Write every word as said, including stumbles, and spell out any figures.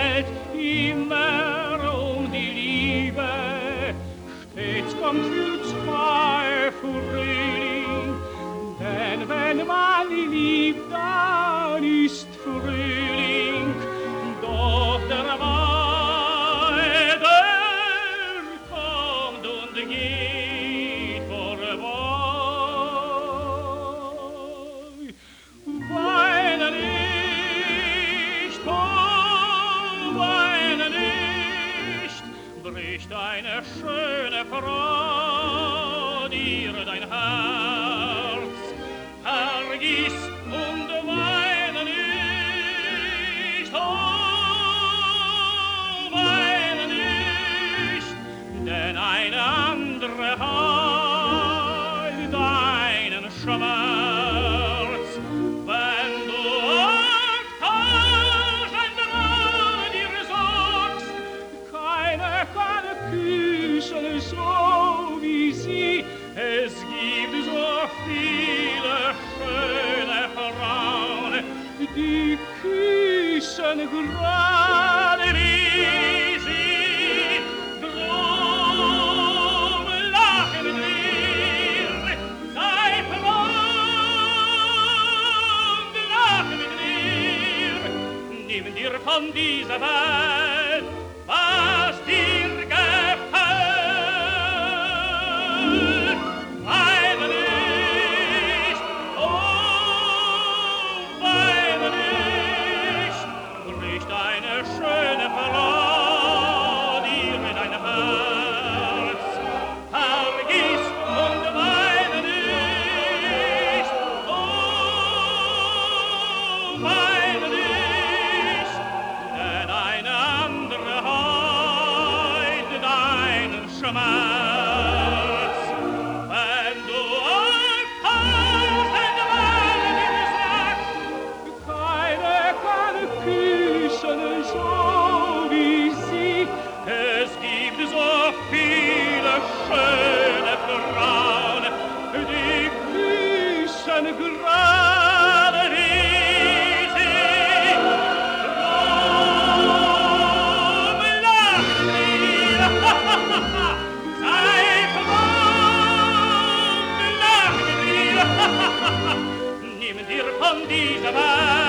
Welt immer um die Liebe, stets kommt für zwei Frühling, denn wenn man liebt, dann ist Frühling, doch der Weide kommt und geht vorbei. Weine nicht, oh, weine nicht, bricht eine schöne Frau dir dein Herz, vergiss und weine nicht, oh, weine nicht, denn eine andere heilt deinen Schmerz. Wenn du auf tausend Mal dir sagst, keine kann küssen so wie sie, es gibt so viele schöne Frauen, die küssen gerade wie sie. Drum lache mit mir, sei froh, lache mit mir, nimm dir von dieser Welt, was dir gefällt. Weine nicht, oh, weine nicht, bricht eine schöne Frau dir dein Herz. Vergiss und weine nicht, oh, weine nicht, denn eine andere heilt deinen Schmerz. Wenn du auf tausend Mal dir sagst, keine kann küssen so wie sie, es gibt so viele schöne Frauen, die küssen gerade wie sie. Drum lach mir, sei froh, lach mir, nimm dir von dieser Welt